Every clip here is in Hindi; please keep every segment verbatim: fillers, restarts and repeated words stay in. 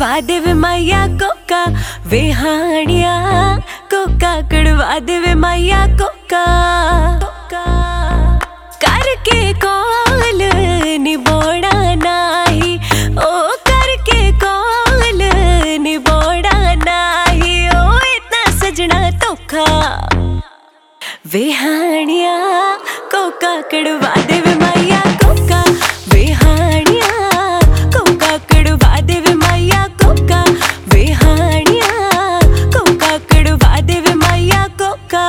कड़वा दे वे माया कोका वेहानिया कोका कड़वा दे वे माया कोका करके कॉल निबोड़ा नाही ओ करके कॉल निबोड़ा नाही ओ इतना सजना धोखा वेहानिया कोका कड़वा दे वे माया कोका वेहानिया कोका कड़वा दे वे माया कोका वेहानिया कोका कड़वा दे वे माया कोका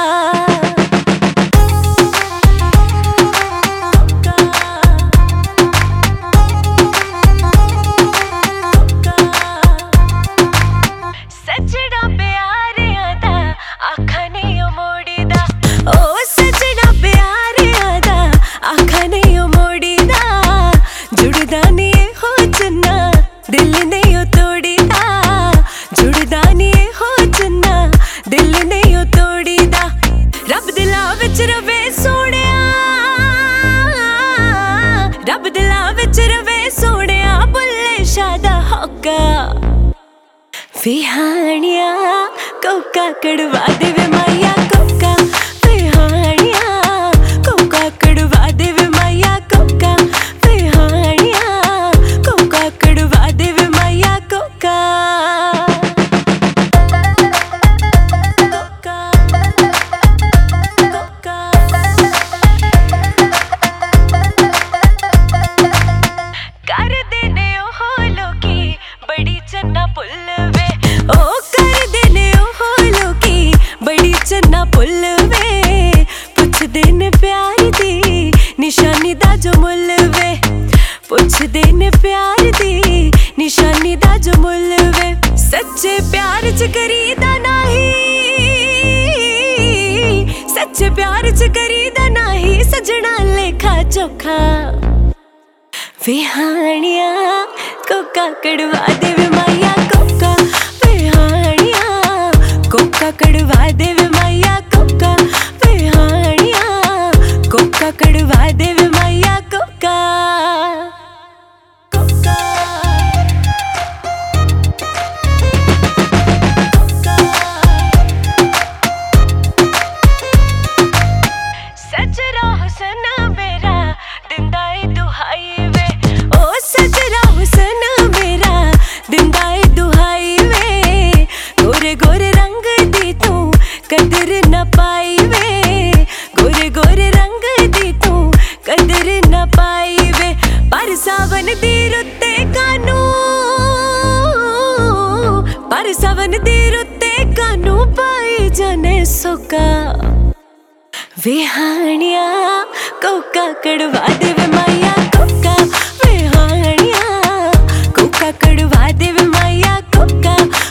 सजना प्यारे आदा आखा नहीं मोड़ी दा ओ सजना प्यारे आदा आखा नहीं मोड़ी दा जुड़दा नहीं हो चन्ना दिल नहीं तोड़ी दा जुड़दा नहीं हो चन्ना दिल नहीं तोड़ी दा रब दिला विच रवे सोहणिया रब दिला विच रवे सोहणिया बुल्ले शाह दा होका वेहानिया कोका कड़वा दे वे माया कोका वेहानिया कोका कड़वा दे वे माया कोका वेहानिया कोका कड़वा दे वे माया कोका कर देने ओ लोकी बड़ी चन्ना पुल वे ओ कर देने ओ लोकी बड़ी चन्ना पुल वे पुछ देने प्यार दी निशानी दा जो मुल वे पुछ देने प्यार दी निशानी दा जो मुल वे सच्चे प्यार च करीदा नाही सच्चे प्यार च करीदा नाही सजना लेखा चोखा वेहानिया कोका कड़वा दे वे माया कोका वेहानिया कोका कड़वा दे वे माया कोका वेहानिया कोका कड़वा दे वे माया कोका कोका सजरा हुसन मेरा दिंदा ए दुहाई वे ओ सजरा हुसन मेरा दिंदा ए दुहाई वे गोरे गोरे रंग दी तू कदर न पाई वे गोरे गोरे रंग दी तू कदर न पाई वे पर सावन दी रुत्ते कानू पर सावन दी रुत्ते कानू पाई जाने सोका वेहानिया कोका कड़वा दे वे माया कोका वेहानिया कोका कड़वा दे वे माया कोका